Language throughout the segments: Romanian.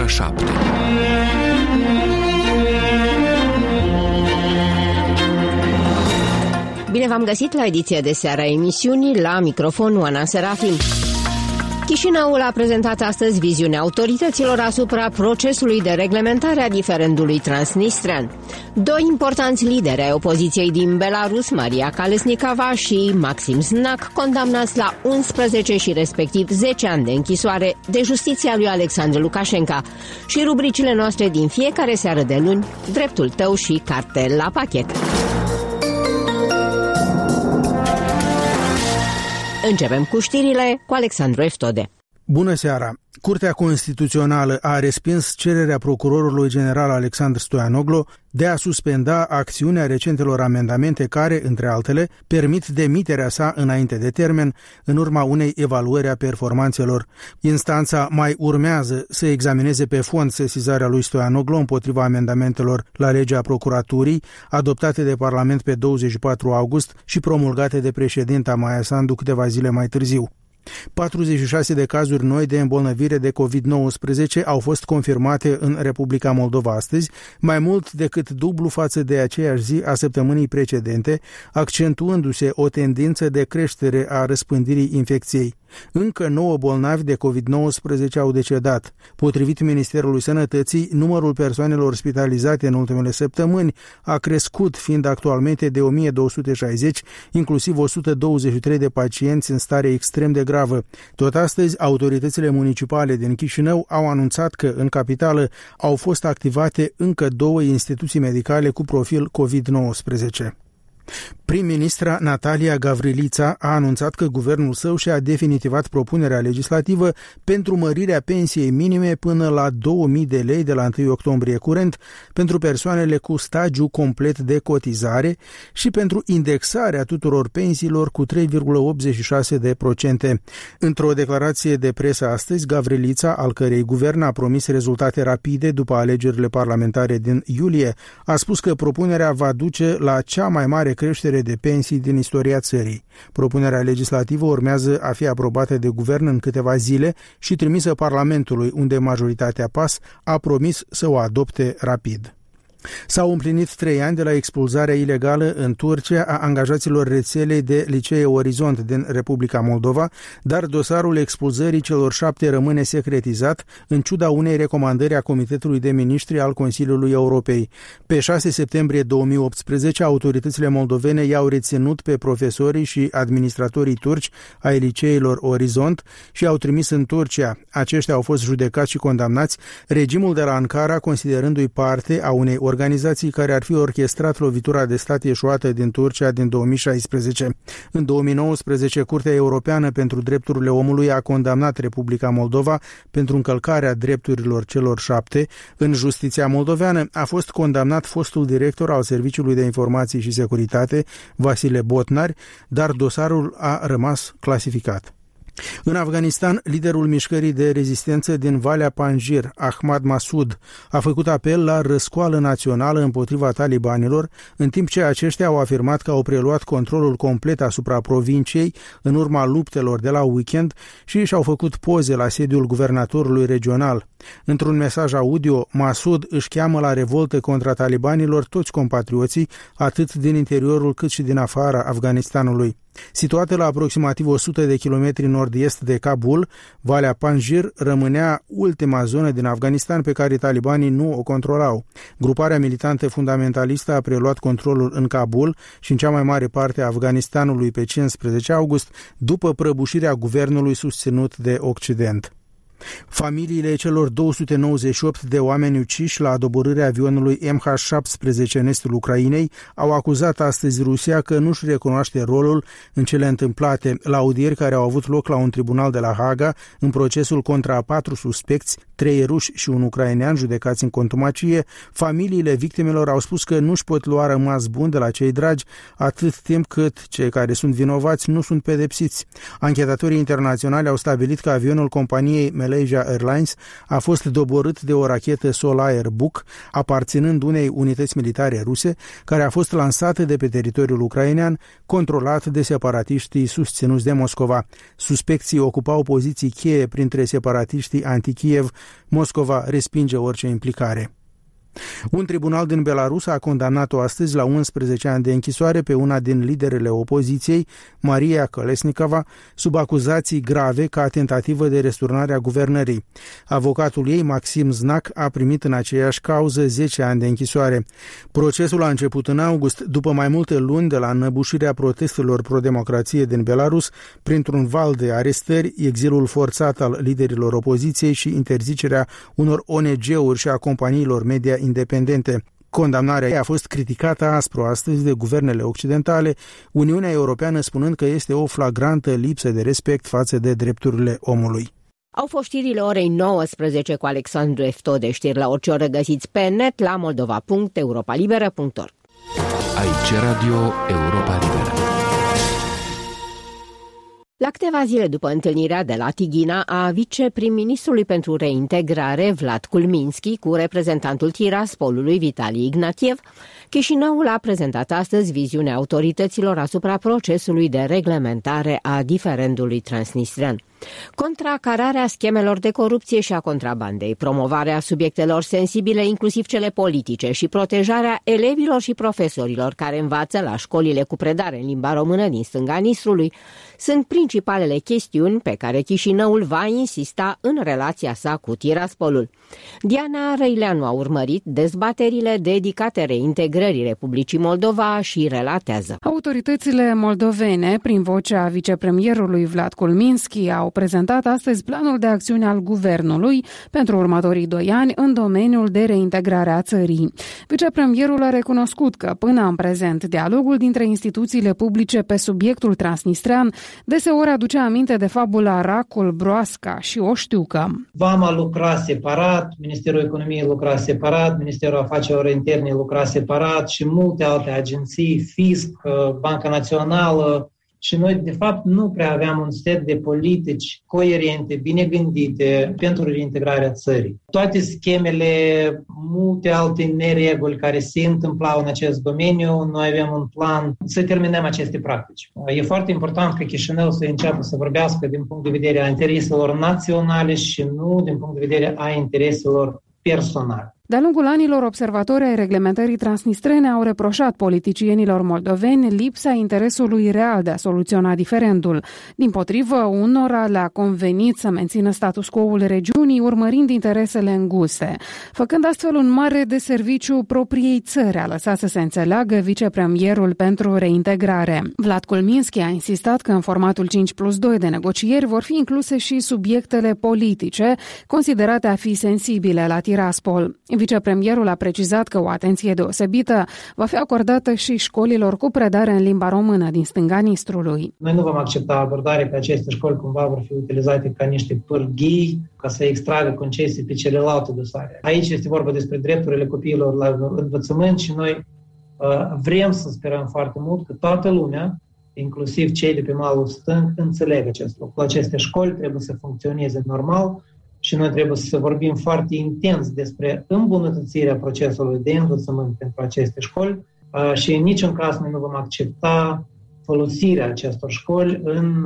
ora 7. Bine v-am găsit la ediția de seară a emisiunii, la microfon Oana Serafim. Chișinăul a prezentat astăzi viziunea autorităților asupra procesului de reglementare a diferendului transnistrean. Doi importanți lideri ai opoziției din Belarus, Maria Kalesnikava și Maxim Znak, condamnați la 11 și respectiv 10 ani de închisoare de justiția lui Alexandru Lukashenko. Și rubricile noastre din fiecare seară de luni, dreptul tău și cartel la pachet. Începem cu știrile cu Alexandru Eftode. Bună seara! Curtea Constituțională a respins cererea procurorului general Alexandru Stoianoglu de a suspenda acțiunea recentelor amendamente care, între altele, permit demiterea sa înainte de termen, în urma unei evaluări a performanțelor. Instanța mai urmează să examineze pe fond sesizarea lui Stoianoglu împotriva amendamentelor la legea procuraturii, adoptate de Parlament pe 24 august și promulgate de președinta Maia Sandu câteva zile mai târziu. 46 de cazuri noi de îmbolnăvire de COVID-19 au fost confirmate în Republica Moldova astăzi, mai mult decât dublu față de aceeași zi a săptămânii precedente, accentuându-se o tendință de creștere a răspândirii infecției. Încă 9 bolnavi de COVID-19 au decedat. Potrivit Ministerului Sănătății, numărul persoanelor spitalizate în ultimele săptămâni a crescut, fiind actualmente de 1260, inclusiv 123 de pacienți în stare extrem de gravă. Tot astăzi, autoritățile municipale din Chișinău au anunțat că în capitală au fost activate încă 2 instituții medicale cu profil COVID-19. Prim-ministra Natalia Gavrilița a anunțat că guvernul său și-a definitivat propunerea legislativă pentru mărirea pensiei minime până la 2000 de lei de la 1 octombrie curent pentru persoanele cu stagiu complet de cotizare și pentru indexarea tuturor pensiilor cu 3,86%. Într-o declarație de presă astăzi, Gavrilița, al cărei guvern a promis rezultate rapide după alegerile parlamentare din iulie, a spus că propunerea va duce la cea mai mare creștere de pensii din istoria țării. Propunerea legislativă urmează a fi aprobată de guvern în câteva zile și trimisă Parlamentului, unde majoritatea PAS a promis să o adopte rapid. S-au împlinit 3 ani de la expulzarea ilegală în Turcia a angajaților rețelei de licee Orizont din Republica Moldova, dar dosarul expulzării celor 7 rămâne secretizat, în ciuda unei recomandări a Comitetului de Miniștri al Consiliului Europei. Pe 6 septembrie 2018, autoritățile moldovene i-au reținut pe profesorii și administratorii turci ai liceilor Orizont și i-au trimis în Turcia. Aceștia au fost judecați și condamnați, regimul de la Ankara considerându-i parte a unei organizații care ar fi orchestrat lovitura de stat eșuată din Turcia din 2016. În 2019, Curtea Europeană pentru Drepturile Omului a condamnat Republica Moldova pentru încălcarea drepturilor celor 7. În justiția moldoveană a fost condamnat fostul director al Serviciului de Informații și Securitate, Vasile Botnar, dar dosarul a rămas clasificat. În Afganistan, liderul mișcării de rezistență din Valea Panjshir, Ahmad Massoud, a făcut apel la răscoală națională împotriva talibanilor, în timp ce aceștia au afirmat că au preluat controlul complet asupra provinciei în urma luptelor de la weekend și și-au făcut poze la sediul guvernatorului regional. Într-un mesaj audio, Massoud își cheamă la revoltă contra talibanilor toți compatrioții, atât din interiorul cât și din afara Afganistanului. Situată la aproximativ 100 de kilometri nord-est de Kabul, Valea Panjshir rămânea ultima zonă din Afganistan pe care talibanii nu o controlau. Gruparea militantă fundamentalistă a preluat controlul în Kabul și în cea mai mare parte a Afganistanului pe 15 august, după prăbușirea guvernului susținut de Occident. Familiile celor 298 de oameni uciși la doborârea avionului MH17 în estul Ucrainei au acuzat astăzi Rusia că nu-și recunoaște rolul în cele întâmplate la audieri care au avut loc la un tribunal de la Haga în procesul contra 4 suspecți, 3 ruși și un ucrainean judecați în contumacie. Familiile victimelor au spus că nu-și pot lua rămas bun de la cei dragi atât timp cât cei care sunt vinovați nu sunt pedepsiți. Anchetatorii internaționali au stabilit că avionul companiei Malaysia Airlines a fost doborât de o rachetă Solair Buk, aparținând unei unități militare ruse, care a fost lansată de pe teritoriul ucrainean, controlat de separatiștii susținuți de Moscova. Suspecții ocupau poziții cheie printre separatiștii anti-Kiev. Moscova respinge orice implicare. Un tribunal din Belarus a condamnat-o astăzi la 11 ani de închisoare pe una din liderele opoziției, Maria Kolesnikova, sub acuzații grave ca tentativă de răsturnare a guvernării. Avocatul ei, Maxim Znak, a primit în aceeași cauză 10 ani de închisoare. Procesul a început în august, după mai multe luni de la înăbușirea protestelor pro-democrație din Belarus, printr-un val de arestări, exilul forțat al liderilor opoziției și interzicerea unor ONG-uri și a companiilor media independente. Condamnarea ei a fost criticată aspru astăzi de guvernele occidentale, Uniunea Europeană spunând că este o flagrantă lipsă de respect față de drepturile omului. Au fost știrile orei 19 cu Alexandru Eftode. Știri la orice oră găsiți pe net la moldova.europalibera.org. Aici Radio Europa Liberă. La câteva zile după întâlnirea de la Tighina a viceprim-ministrului pentru reintegrare Vlad Kulminski cu reprezentantul Tiraspolului Vitali Ignatiev, Chișinăul a prezentat astăzi viziunea autorităților asupra procesului de reglementare a diferendului transnistrean. Contracararea schemelor de corupție și a contrabandei, promovarea subiectelor sensibile, inclusiv cele politice, și protejarea elevilor și profesorilor care învață la școlile cu predare în limba română din stânga Nistrului sunt principalele chestiuni pe care Chișinăul va insista în relația sa cu Tiraspolul. Diana Răileanu a urmărit dezbaterile dedicate reintegrării Republicii Moldova și relatează. Autoritățile moldovene, prin vocea vicepremierului Vlad Kulminski, au prezentat astăzi planul de acțiune al guvernului pentru următorii 2 ani în domeniul de reintegrare a țării. Vicepremierul a recunoscut că până în prezent dialogul dintre instituțiile publice pe subiectul transnistrean deseori aduce aminte de fabula Racul, Broasca și Oștiucă. Vama lucra separat, Ministerul Economiei lucra separat, Ministerul Afacerilor Interne lucra separat și multe alte agenții, Fisc, Banca Națională. Și noi, de fapt, nu prea aveam un set de politici coerente, bine gândite pentru reintegrarea țării. Toate schemele, multe alte nereguli care se întâmplau în acest domeniu, noi avem un plan să terminăm aceste practici. E foarte important ca Chișinău să înceapă să vorbească din punct de vedere a intereselor naționale și nu din punct de vedere a intereselor personale. De-a lungul anilor, observatorii ai reglementării transnistrene au reproșat politicienilor moldoveni lipsa interesului real de a soluționa diferendul. Dimpotrivă, unora le-a convenit să mențină status quo-ul regiunii, urmărind interesele înguste. Făcând astfel un mare deserviciu propriei țări, a lăsat să se înțeleagă vicepremierul pentru reintegrare. Vlad Kulminski a insistat că în formatul 5+2 de negocieri vor fi incluse și subiectele politice, considerate a fi sensibile la Tiraspol. Vicepremierul a precizat că o atenție deosebită va fi acordată și școlilor cu predare în limba română din stânga Nistrului. Noi nu vom accepta abordarea că aceste școli cumva vor fi utilizate ca niște pârghii ca să extragă concesii pe celelalte dosare. Aici este vorba despre drepturile copiilor la învățământ și noi vrem să sperăm foarte mult că toată lumea, inclusiv cei de pe malul stâng, înțeleg acest lucru. Aceste școli trebuie să funcționeze normal și noi trebuie să vorbim foarte intens despre îmbunătățirea procesului de învățământ pentru aceste școli și în niciun caz noi nu vom accepta folosirea acestor școli în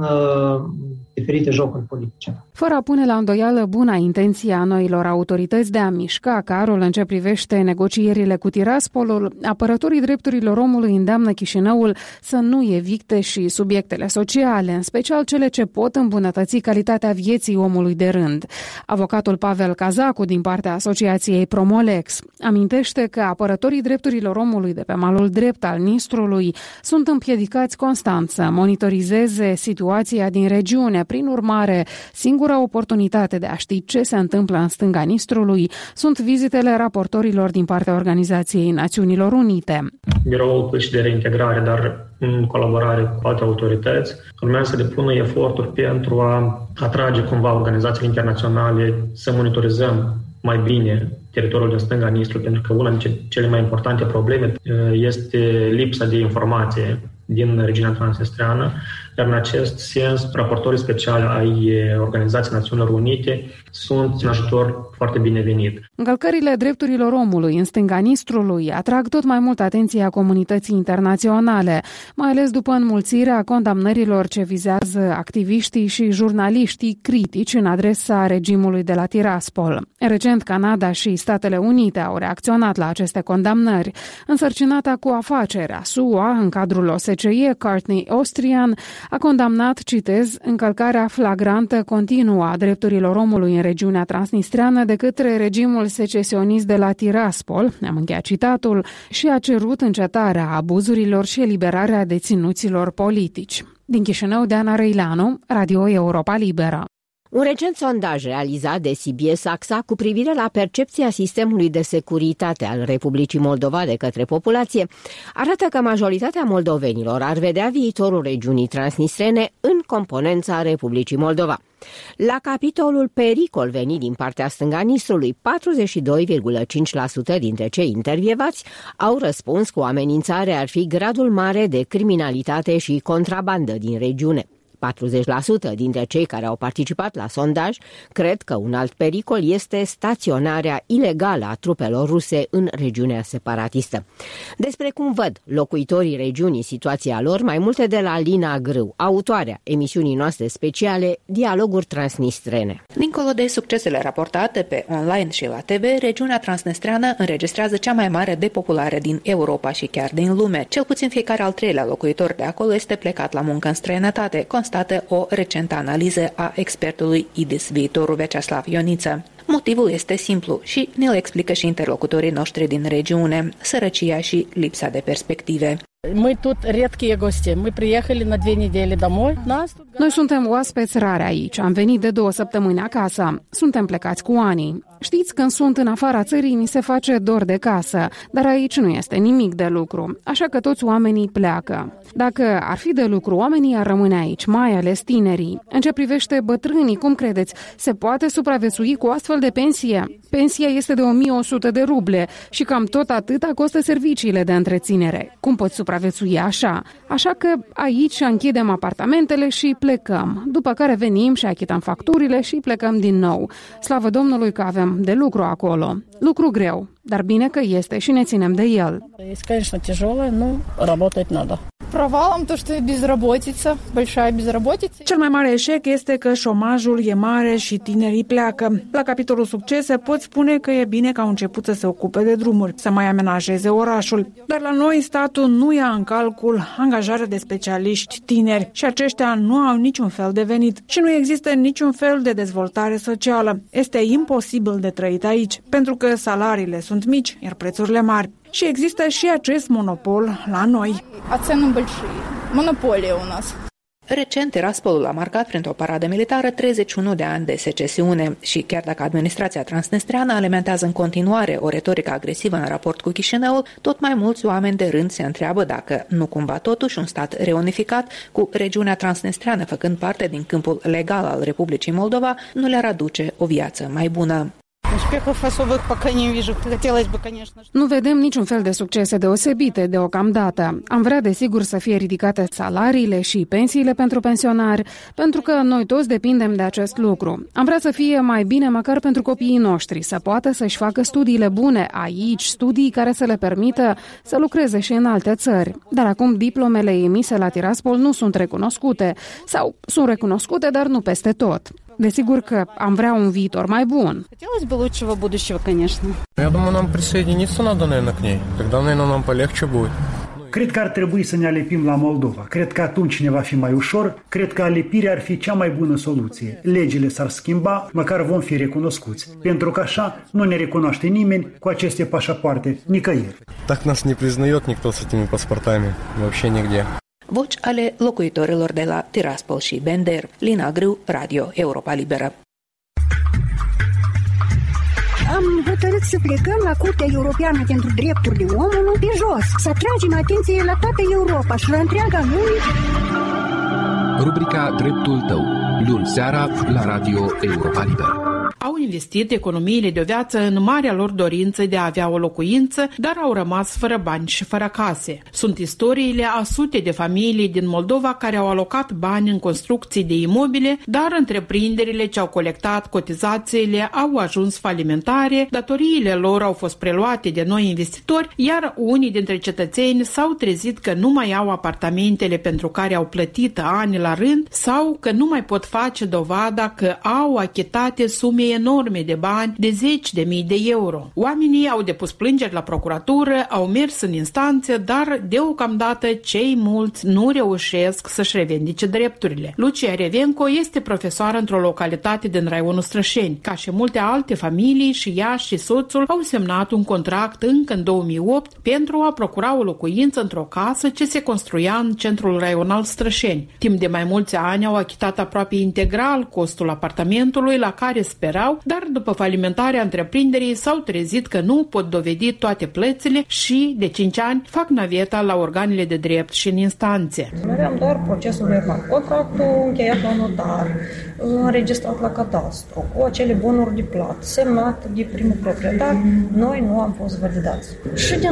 diferite jocuri politice. Fără a pune la îndoială buna intenție a noilor autorități de a mișca carul în ce privește negocierile cu Tiraspolul, apărătorii drepturilor omului îndeamnă Chișinăul să nu evite și subiectele sociale, în special cele ce pot îmbunătăți calitatea vieții omului de rând. Avocatul Pavel Cazacu, din partea asociației Promolex, amintește că apărătorii drepturilor omului de pe malul drept al Nistrului sunt împiedicați constant să monitorizeze situația din regiune. Prin urmare, singura oportunitate de a ști ce se întâmplă în stânga Nistrului sunt vizitele raportorilor din partea Organizației Națiunilor Unite. Biroul și de reintegrare, dar în colaborare cu alte autorități, urmează să depună eforturi pentru a atrage cumva organizațiile internaționale să monitorizăm mai bine teritoriul din stânga Nistrului, pentru că una dintre cele mai importante probleme este lipsa de informație din regiunea transnistreană. Iar în acest sens, raportorii speciali ai Organizației Națiunilor Unite sunt un ajutor foarte binevenit. Încălcările drepturilor omului în stânga Nistrului atrag tot mai mult atenția comunității internaționale, mai ales după înmulțirea condamnărilor ce vizează activiștii și jurnaliștii critici în adresa regimului de la Tiraspol. Recent, Canada și Statele Unite au reacționat la aceste condamnări. Însărcinata cu afacerea SUA, în cadrul OSCE, Courtney Austrian, a condamnat, citez, încălcarea flagrantă continuă a drepturilor omului în regiunea transnistreană de către regimul secesionist de la Tiraspol, am încheiat citatul, și a cerut încetarea abuzurilor și eliberarea deținuților politici. Din Chișinău, Diana Răileanu, Radio Europa Liberă. Un recent sondaj realizat de CBS AXA cu privire la percepția sistemului de securitate al Republicii Moldova de către populație arată că majoritatea moldovenilor ar vedea viitorul regiunii transnistrene în componența Republicii Moldova. La capitolul pericol venit din partea stânga Nistrului, 42,5% dintre cei intervievați au răspuns că o amenințare ar fi gradul mare de criminalitate și contrabandă din regiune. 40% dintre cei care au participat la sondaj cred că un alt pericol este staționarea ilegală a trupelor ruse în regiunea separatistă. Despre cum văd locuitorii regiunii situația lor, mai multe de la Lina Grâu, autoarea emisiunii noastre speciale Dialoguri Transnistrene. Dincolo de succesele raportate pe online și la TV, regiunea transnistreană înregistrează cea mai mare depopulare din Europa și chiar din lume. Cel puțin fiecare al treilea locuitor de acolo este plecat la muncă în străinătate, constată o recentă analiză a expertului IDIS Viitorul Vyacheslav Ioniță. Motivul este simplu și ne-l explică și interlocutorii noștri din regiune: sărăcia și lipsa de perspective. Мы тут редкие гости. Мы приехали на 2 недели домой. Noi suntem oaspeți rare aici. Am venit de 2 săptămâni acasă. Suntem plecați cu ani. Știți, când sunt în afara țării, mi se face dor de casă, dar aici nu este nimic de lucru, așa că toți oamenii pleacă. Dacă ar fi de lucru, oamenii ar rămâne aici, mai ales tinerii. În ce privește bătrânii, cum credeți, se poate supraviețui cu astfel de pensie? Pensia este de 1100 de ruble și cam tot atâta costă serviciile de întreținere. Cum poți supraviețui așa? Așa că aici închidem apartamentele și plecăm, după care venim și achităm facturile și plecăm din nou. Slavă Domnului că avem de lucru acolo. Lucru greu, dar bine că este și ne ținem de el. Este, конечно, тяжелое, но работать надо. Провалом то, что безработица, большая безработица. Cel mai mare eșec este că șomajul e mare și tinerii pleacă. La capitolul succese pot spune că e bine că au început să se ocupe de drumuri, să mai amenajeze orașul. Dar la noi statul nu ia în calcul angajarea de specialiști tineri și aceștia nu au niciun fel de venit și nu există niciun fel de dezvoltare socială. Este imposibil de trăit aici, pentru că salariile sunt mici, iar prețurile mari. Și există și acest monopol la noi. Цены большие. Монополия у нас. Recent, Tiraspolul a marcat printr-o paradă militară 31 de ani de secesiune și chiar dacă administrația transnistreană alimentează în continuare o retorică agresivă în raport cu Chișinăul, tot mai mulți oameni de rând se întreabă dacă nu cumva totuși un stat reunificat cu regiunea transnistreană făcând parte din câmpul legal al Republicii Moldova nu le-ar aduce o viață mai bună. Nu vedem niciun fel de succese deosebite deocamdată. Am vrea desigur să fie ridicate salariile și pensiile pentru pensionari, pentru că noi toți depindem de acest lucru. Am vrea să fie mai bine măcar pentru copiii noștri, să poată să-și facă studiile bune aici, studii care să le permită să lucreze și în alte țări. Dar acum diplomele emise la Tiraspol nu sunt recunoscute, sau sunt recunoscute, dar nu peste tot. Desigur că am vrea un viitor mai bun. Хотелось бы лучшего будущего, конечно. Я думаю, нам присоединиться надо, наверное, к ней. Тогда, наверное, нам полегче будет. Cred că ar trebui să ne alipim la Moldova. Cred că atunci ne va fi mai ușor. Cred că alipirea ar fi cea mai bună soluție. Legile s-ar schimba, măcar vom fi recunoscuți. Pentru că așa nu ne recunoaște nimeni cu aceste pașapoarte nicăieri. Так нас не признает никто с этими паспортами. Вообще нигде. Voci ale locuitorilor de la Tiraspol și Bender. Lina Grâu, Radio Europa Liberă. Am hotărât să plecăm la Curtea Europeană pentru Drepturile Omului pe jos, să atragem atenție la toată Europa și la întreaga lume. Rubrica Dreptul tău, luni seara la Radio Europa Liberă. au investit economiile de o viață în marea lor dorință de a avea o locuință, dar au rămas fără bani și fără case. Sunt istoriile a sute de familii din Moldova care au alocat bani în construcții de imobile, dar întreprinderile ce au colectat cotizațiile au ajuns falimentare, datoriile lor au fost preluate de noi investitori, iar unii dintre cetățeni s-au trezit că nu mai au apartamentele pentru care au plătit ani la rând sau că nu mai pot face dovada că au achitate sume enorme de bani de 10.000 de euro. Oamenii au depus plângeri la procuratură, au mers în instanțe, dar deocamdată cei mulți nu reușesc să-și revendice drepturile. Lucia Revenco este profesoară într-o localitate din raionul Strășeni. Ca și multe alte familii, și ea și soțul au semnat un contract încă în 2008 pentru a procura o locuință într-o casă ce se construia în centrul raional Strășeni. Timp de mai mulți ani au achitat aproape integral costul apartamentului la care sperau, dar după falimentarea întreprinderii s-au trezit că nu pot dovedi toate plățile și, de 5 ani, fac naveta la organele de drept și în instanțe. Noi aveam doar procesul verbal, contractul încheiat la notar, înregistrat la cadastru, cu acele bunuri de plată, semnat de primul proprietar, noi nu am fost validați. Și din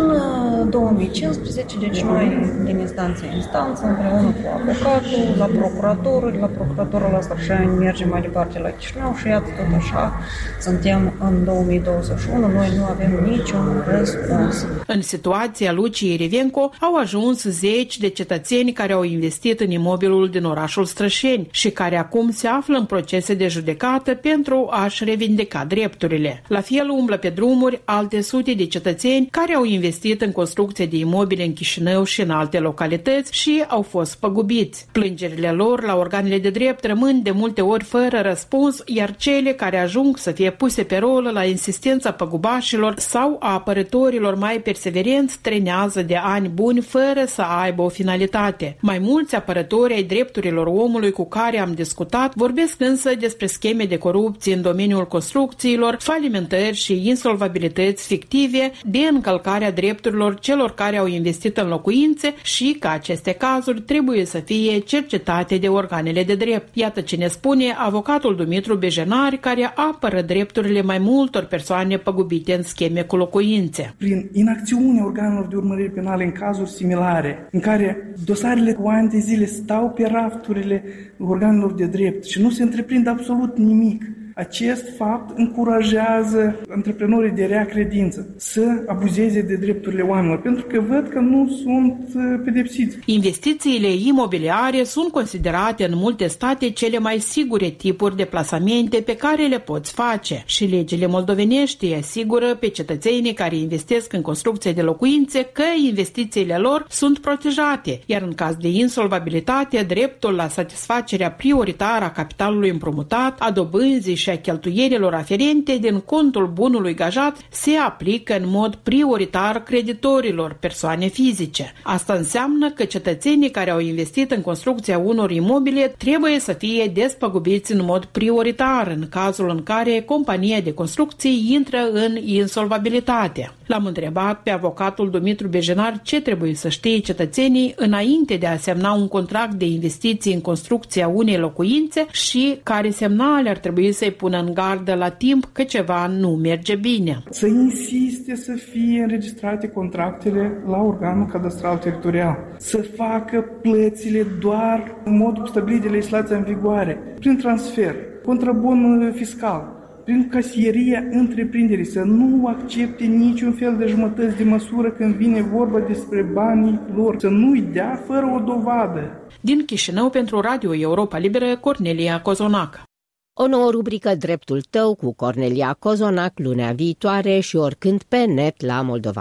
2015, deci noi din instanță în instanță, împreună cu avocatul, la procuratură la Strășeni, mergem mai departe la Chișinău și iată tot așa, suntem în 2021, noi nu avem niciun răspuns. În situația Luciei Revenco au ajuns zeci de cetățeni care au investit în imobilul din orașul Strășeni și care acum se află în procese de judecată pentru a-și revindica drepturile. La fel umblă pe drumuri alte sute de cetățeni care au investit în construcție de imobile în Chișinău și în alte localități și au fost păgubiți. Plângerile lor la organele de drept rămân de multe ori fără răspuns, iar cele care ajung să fie puse pe rolă la insistența păgubașilor sau a apărătorilor mai perseverenți trenează de ani buni fără să aibă o finalitate. Mai mulți apărători ai drepturilor omului cu care am discutat vorbesc însă despre scheme de corupție în domeniul construcțiilor, falimentări și insolvabilități fictive, de încălcarea drepturilor celor care au investit în locuințe și că aceste cazuri trebuie să fie cercetate de organele de drept. Iată ce ne spune avocatul Dumitru Bejenari, care apără drepturile mai multor persoane păgubite în scheme cu locuințe. Prin inacțiunea organelor de urmărire penale în cazuri similare, în care dosarele cu ani de zile stau pe rafturile organelor de drept și nu se întreprinde absolut nimic, acest fapt încurajează antreprenorii de rea credință să abuzeze de drepturile oamenilor, pentru că văd că nu sunt pedepsiți. Investițiile imobiliare sunt considerate în multe state cele mai sigure tipuri de plasamente pe care le poți face și legile moldovenești îi asigură pe cetățenii care investesc în construcție de locuințe că investițiile lor sunt protejate, iar în caz de insolvabilitate, dreptul la satisfacerea prioritară a capitalului împrumutat, a dobânzii și a cheltuielilor aferente din contul bunului gajat se aplică în mod prioritar creditorilor, persoane fizice. Asta înseamnă că cetățenii care au investit în construcția unor imobile trebuie să fie despăgubiți în mod prioritar în cazul în care compania de construcții intră în insolvabilitate. L-am întrebat pe avocatul Dumitru Bejenar ce trebuie să știe cetățenii înainte de a semna un contract de investiții în construcția unei locuințe și care semnale ar trebui să-i pună în gardă la timp că ceva nu merge bine. Să insiste să fie înregistrate contractele la organul cadastral teritorial, să facă plățile doar în modul stabilit de legislația în vigoare, prin transfer, contrabon fiscal, prin casieria întreprinderii, să nu accepte niciun fel de jumătăți de măsură când vine vorba despre banii lor, să nu-i dea fără o dovadă. Din Chișinău pentru Radio Europa Liberă, Cornelia Cozonac. O nouă rubrică Dreptul tău cu Cornelia Cozonac lunea viitoare și oricând pe net la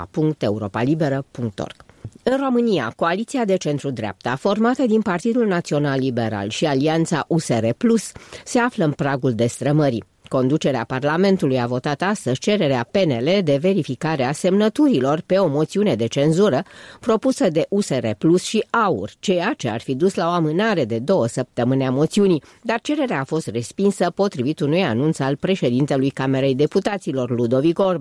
moldova.europalibera.org. În România, coaliția de centru-dreapta, formată din Partidul Național Liberal și Alianța USR Plus, se află în pragul destrămării. Conducerea Parlamentului a votat astăzi cererea PNL de verificare a semnăturilor pe o moțiune de cenzură propusă de USR Plus și AUR, ceea ce ar fi dus la o amânare de 2 săptămâni a moțiunii, dar cererea a fost respinsă potrivit unui anunț al președintelui Camerei Deputaților, Ludovic Orban.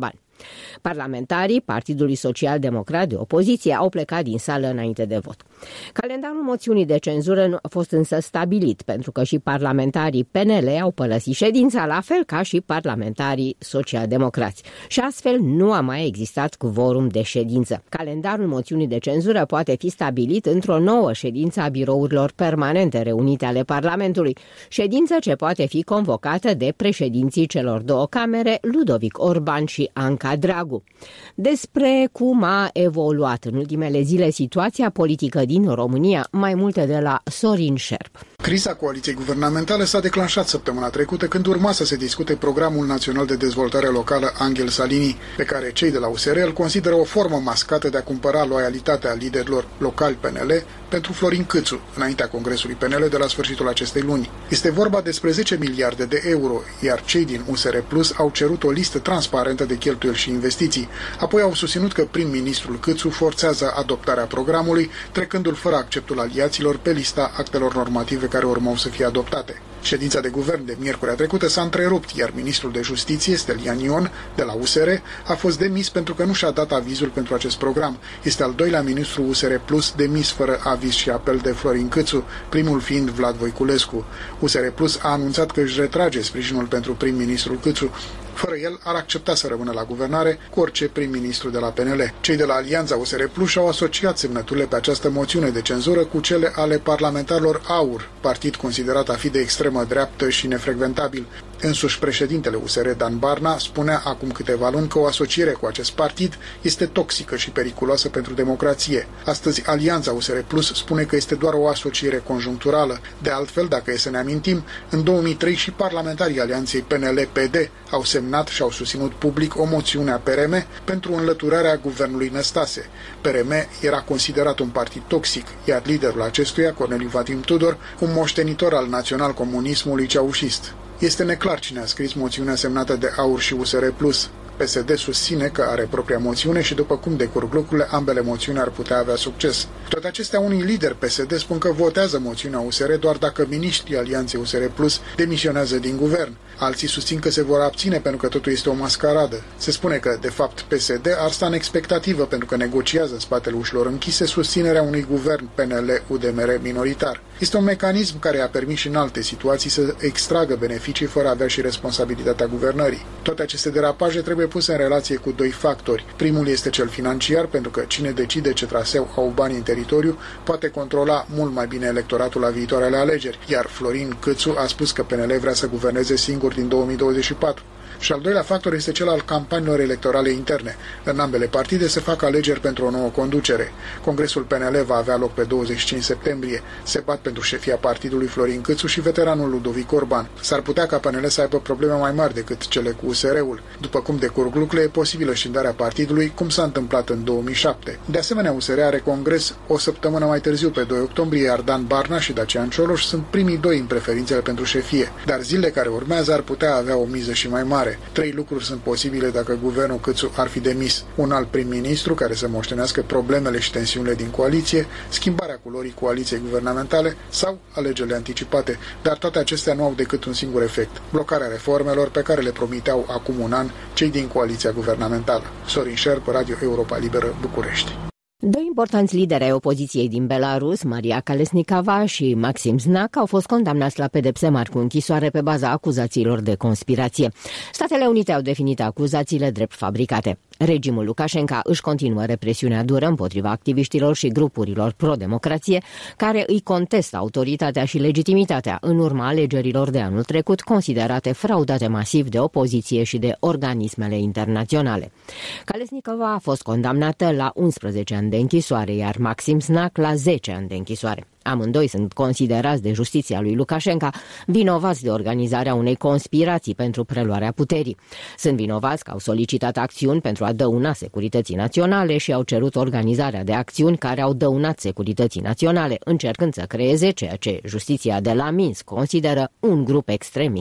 Parlamentarii Partidului Social-Democrat de opoziție au plecat din sală înainte de vot. Calendarul moțiunii de cenzură nu a fost însă stabilit, pentru că și parlamentarii PNL au părăsit ședința, la fel ca și parlamentarii social-democrați. Și astfel nu a mai existat quorum de ședință. Calendarul moțiunii de cenzură poate fi stabilit într-o nouă ședință a birourilor permanente reunite ale Parlamentului, ședință ce poate fi convocată de președinții celor două camere, Ludovic Orban și Anca Dragu. Despre cum a evoluat în ultimele zile situația politică din România, mai multe de la Sorin Șerp. Criza coaliției guvernamentale s-a declanșat săptămâna trecută, când urma să se discute Programul Național de Dezvoltare Locală Angel Salini, pe care cei de la USR îl consideră o formă mascată de a cumpăra loialitatea liderilor locali PNL pentru Florin Câțu, înaintea Congresului PNL de la sfârșitul acestei luni. Este vorba despre 10 miliarde de euro, iar cei din USR Plus au cerut o listă transparentă de cheltuieli și investiții. Apoi au susținut că prim-ministrul Câțu forțează adoptarea programului, trecându-l fără acceptul aliaților pe lista actelor normative care urmau să fie adoptate. Ședința de guvern de miercurea trecută s-a întrerupt, iar ministrul de Justiție, Stelian Ion, de la USR, a fost demis pentru că nu și-a dat avizul pentru acest program. Este al doilea ministru USR Plus demis fără aviz și apel de Florin Câțu, primul fiind Vlad Voiculescu. USR Plus a anunțat că își retrage sprijinul pentru prim-ministrul Câțu. Fără el, ar accepta să rămână la guvernare cu orice prim-ministru de la PNL. Cei de la Alianța USR Plus au asociat semnăturile pe această moțiune de cenzură cu cele ale parlamentarilor AUR, partid considerat a fi de extremă dreaptă și nefrecventabil. Însuși președintele USR, Dan Barna, spunea acum câteva luni că o asociere cu acest partid este toxică și periculoasă pentru democrație. Astăzi, Alianța USR Plus spune că este doar o asociere conjuncturală. De altfel, dacă e să ne amintim, în 2003 și parlamentarii Alianței PNL-PD au semnat și au susținut public o moțiune a PRM pentru înlăturarea guvernului Năstase. PRM era considerat un partid toxic, iar liderul acestuia, Corneliu Vadim Tudor, un moștenitor al național-comunismului ceaușist. Este neclar cine a scris moțiunea semnată de AUR și USR Plus. PSD susține că are propria moțiune și, după cum decurg lucrurile, ambele moțiuni ar putea avea succes. Toate acestea, unii lideri PSD spun că votează moțiunea USR doar dacă miniștrii Alianței USR Plus demisionează din guvern. Alții susțin că se vor abține pentru că totul este o mascaradă. Se spune că, de fapt, PSD ar sta în expectativă pentru că negociază în spatele ușilor închise susținerea unui guvern PNL-UDMR minoritar. Este un mecanism care a permis și în alte situații să extragă beneficii fără a avea și responsabilitatea guvernării. Toate aceste derapaje trebuie puse în relație cu doi factori. Primul este cel financiar, pentru că cine decide ce traseu au bani în teritoriu poate controla mult mai bine electoratul la viitoarele alegeri, iar Florin Câțu a spus că PNL vrea să guverneze singur din 2024. Și al doilea factor este cel al campaniilor electorale interne. În ambele partide se fac alegeri pentru o nouă conducere. Congresul PNL va avea loc pe 25 septembrie. Se bat pentru șefia partidului Florin Câțu și veteranul Ludovic Orban. S-ar putea ca PNL să aibă probleme mai mari decât cele cu USR-ul. După cum decurg lucrurile, e posibilă scindarea partidului, cum s-a întâmplat în 2007. De asemenea, USR are congres o săptămână mai târziu, pe 2 octombrie, iar Dan Barna și Dacian Cioloș sunt primii doi în preferințele pentru șefie. Dar zilele care urmează ar putea avea o miză și mai mare. Trei lucruri sunt posibile dacă guvernul Câțu ar fi demis: un alt prim-ministru care să moștenească problemele și tensiunile din coaliție, schimbarea culorii coaliției guvernamentale sau alegerile anticipate. Dar toate acestea nu au decât un singur efect: blocarea reformelor pe care le promiteau acum un an cei din coaliția guvernamentală. Sorin Șerp, Radio Europa Liberă, București. Doi importanți lideri ai opoziției din Belarus, Maria Kalesnikava și Maxim Znak, au fost condamnați la pedepse mari cu închisoare pe baza acuzațiilor de conspirație. Statele Unite au definit acuzațiile drept fabricate. Regimul Lukashenko își continuă represiunea dură împotriva activiștilor și grupurilor pro-democrație care îi contestă autoritatea și legitimitatea în urma alegerilor de anul trecut, considerate fraudate masiv de opoziție și de organismele internaționale. Kalesnikova a fost condamnată la 11 ani de închisoare, iar Maxim Znak la 10 ani de închisoare. Amândoi sunt considerați de justiția lui Lukashenko vinovați de organizarea unei conspirații pentru preluarea puterii. Sunt vinovați că au solicitat acțiuni pentru a dăuna securității naționale și au cerut organizarea de acțiuni care au dăunat securității naționale, încercând să creeze ceea ce justiția de la Minsk consideră un grup extremist.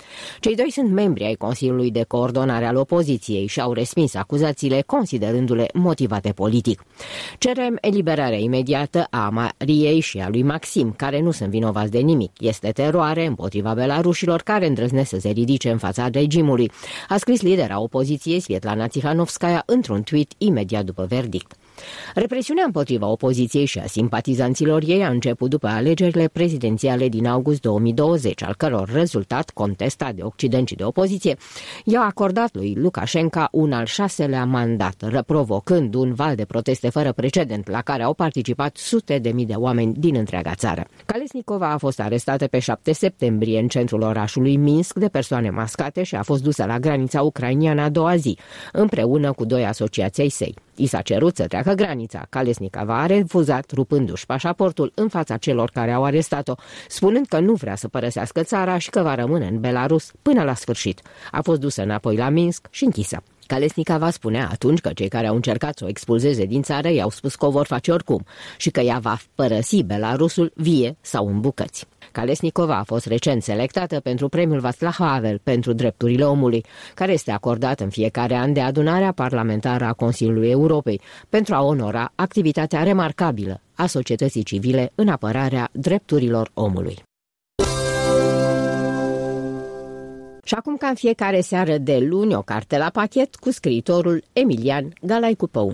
Cei doi sunt membri ai Consiliului de Coordonare al Opoziției și au respins acuzațiile considerându-le motivate politic. Cerem eliberarea imediată a Mariei și a lui Maxim, care nu sunt vinovați de nimic. Este teroare împotriva belarușilor care îndrăznesc să se ridice în fața regimului, a scris lidera opoziției Svetlana Tsikhanovskaya într-un tweet imediat după verdict. Represiunea împotriva opoziției și a simpatizanților ei a început după alegerile prezidențiale din august 2020, al căror rezultat, contestat de Occident și de opoziție, i-a acordat lui Lukashenko un al 6-lea mandat, provocând un val de proteste fără precedent, la care au participat sute de mii de oameni din întreaga țară. Kalesnikova a fost arestată pe 7 septembrie în centrul orașului Minsk de persoane mascate și a fost dusă la granița ucrainiană a doua zi, împreună cu doi asociații ai săi. I s-a cerut să treacă granița. Kalesnikova a refuzat, rupându-și pașaportul în fața celor care au arestat-o, spunând că nu vrea să părăsească țara și că va rămâne în Belarus până la sfârșit. A fost dusă înapoi la Minsk și închisă. Kalesnikova spunea atunci că cei care au încercat să o expulzeze din țară i-au spus că o vor face oricum și că ea va părăsi Belarusul vie sau în bucăți. Kalesnikova a fost recent selectată pentru premiul Václav Havel pentru drepturile omului, care este acordat în fiecare an de adunarea parlamentară a Consiliului Europei pentru a onora activitatea remarcabilă a societății civile în apărarea drepturilor omului. Și acum, ca în fiecare seară de luni, o carte la pachet cu scriitorul Emilian Galai-Cupău.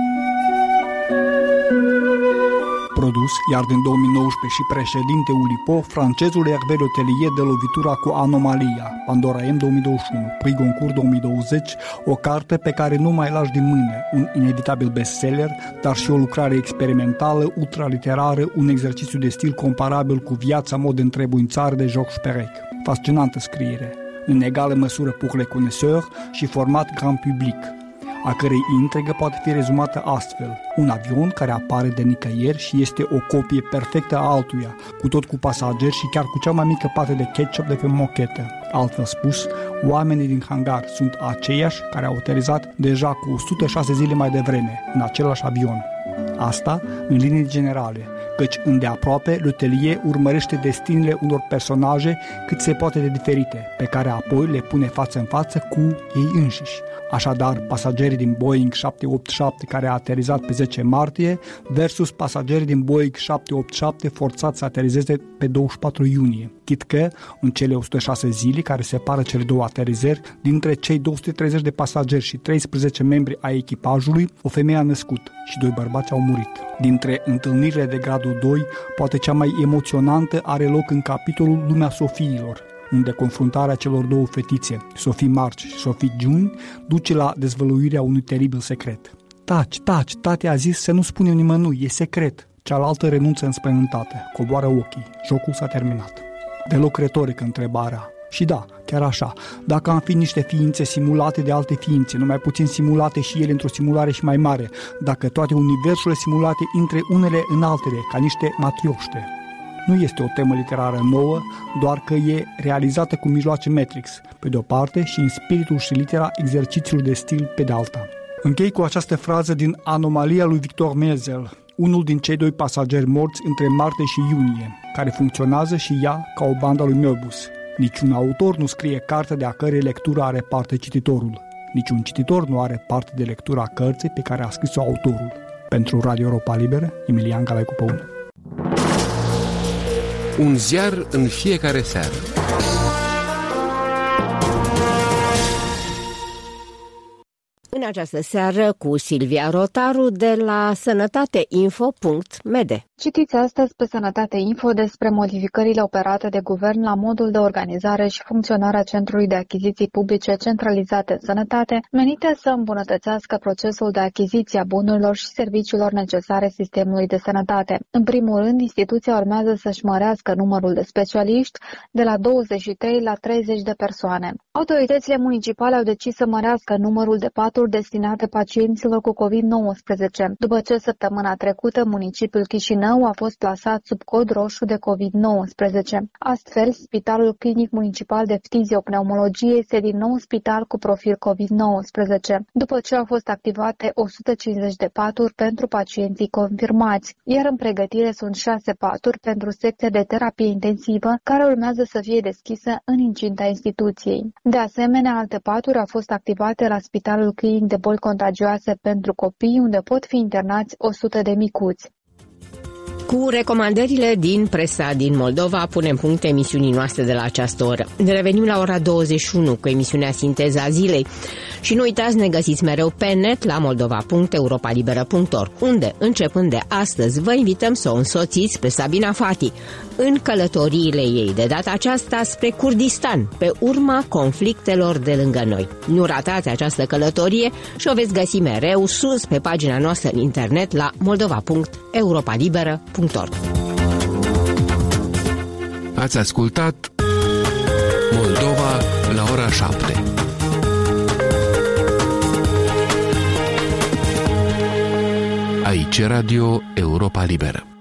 Produs, iar din 2019 și președinte Ulipo, francezul Hervé Letellier de lovitura cu Anomalia, Pandora M 2021, Prix Goncourt 2020, o carte pe care nu mai lași din mână, un inevitabil bestseller, dar și o lucrare experimentală, ultraliterară, un exercițiu de stil comparabil cu Viața mod de întrebuințare de Georges Perec. Fascinantă scriere, în egală măsură pour les connaisseurs și format grand public, a cărei intrigă poate fi rezumată astfel: un avion care apare de nicăieri și este o copie perfectă a altuia, cu tot cu pasageri și chiar cu cea mai mică parte de ketchup de pe mochetă. Altfel spus, oamenii din hangar sunt aceiași care au aterizat deja cu 106 zile mai devreme, în același avion. Asta în linii generale, căci îndeaproape Letellier urmărește destinele unor personaje cât se poate de diferite, pe care apoi le pune față în față cu ei înșiși. Așadar, pasagerii din Boeing 787 care a aterizat pe 10 martie versus pasagerii din Boeing 787 forțați să aterizeze pe 24 iunie. Chit că, în cele 106 zile care separă cele două aterizări, dintre cei 230 de pasageri și 13 membri ai echipajului, o femeie a născut și 2 bărbați au murit. Dintre întâlnirile de gradul 2, poate cea mai emoționantă are loc în capitolul Lumea Sofiilor, unde confruntarea celor două fetițe, Sophie March și Sophie June, duce la dezvăluirea unui teribil secret. Taci, tate a zis să nu spunem nimănui, e secret. Cealaltă renunță înspăimântată, coboară ochii, jocul s-a terminat. Deloc retorică întrebarea. Și da, chiar așa, dacă am fi niște ființe simulate de alte ființe, numai puțin simulate și ele într-o simulare și mai mare, dacă toate universurile simulate intre unele în altele, ca niște matrioște. Nu este o temă literară nouă, doar că e realizată cu mijloace Matrix, pe de o parte, și în spiritul și litera exercițiului de stil pe de alta. Închei cu această frază din Anomalia lui Victor Mezel, unul din cei 2 pasageri morți între martie și iunie, care funcționează și ea ca o bandă lui Möbius. Niciun autor nu scrie carte de a cărei lectură are parte cititorul. Niciun cititor nu are parte de lectura cărții pe care a scris-o autorul. Pentru Radio Europa Liberă, Emilian Galai-Cupău. Un ziar în fiecare seară. În această seară cu Silvia Rotaru de la sănătateinfo.md. Citiți astăzi pe Sănătate Info despre modificările operate de guvern la modul de organizare și funcționare a Centrului de Achiziții Publice Centralizate în Sănătate, menite să îmbunătățească procesul de achiziție a bunurilor și serviciilor necesare sistemului de sănătate. În primul rând, instituția urmează să-și mărească numărul de specialiști de la 23 la 30 de persoane. Autoritățile municipale au decis să mărească numărul de paturi destinate pacienților cu COVID-19, după ce săptămâna trecută municipiul Chișinău a fost plasat sub cod roșu de COVID-19. Astfel, Spitalul Clinic Municipal de Ftiziopneumologie este din nou spital cu profil COVID-19, după ce au fost activate 150 de paturi pentru pacienții confirmați, iar în pregătire sunt 6 paturi pentru secția de terapie intensivă, care urmează să fie deschisă în incinta instituției. De asemenea, alte paturi au fost activate la Spitalul Clinic de Boli Contagioase pentru copii, unde pot fi internați 100 de micuți. Cu recomandările din presa din Moldova punem punct emisiunii noastre de la această oră. Ne revenim la ora 21 cu emisiunea Sinteza Zilei și nu uitați, ne găsiți mereu pe net la moldova.europalibera.org, unde, începând de astăzi, vă invităm să o însoțiți pe Sabina Fati în călătoriile ei, de data aceasta spre Kurdistan, pe urma conflictelor de lângă noi. Nu ratați această călătorie și o veți găsi mereu sus pe pagina noastră în internet la moldova.europalibera.org. Ați ascultat Moldova la ora 7. Aici Radio Europa Liberă.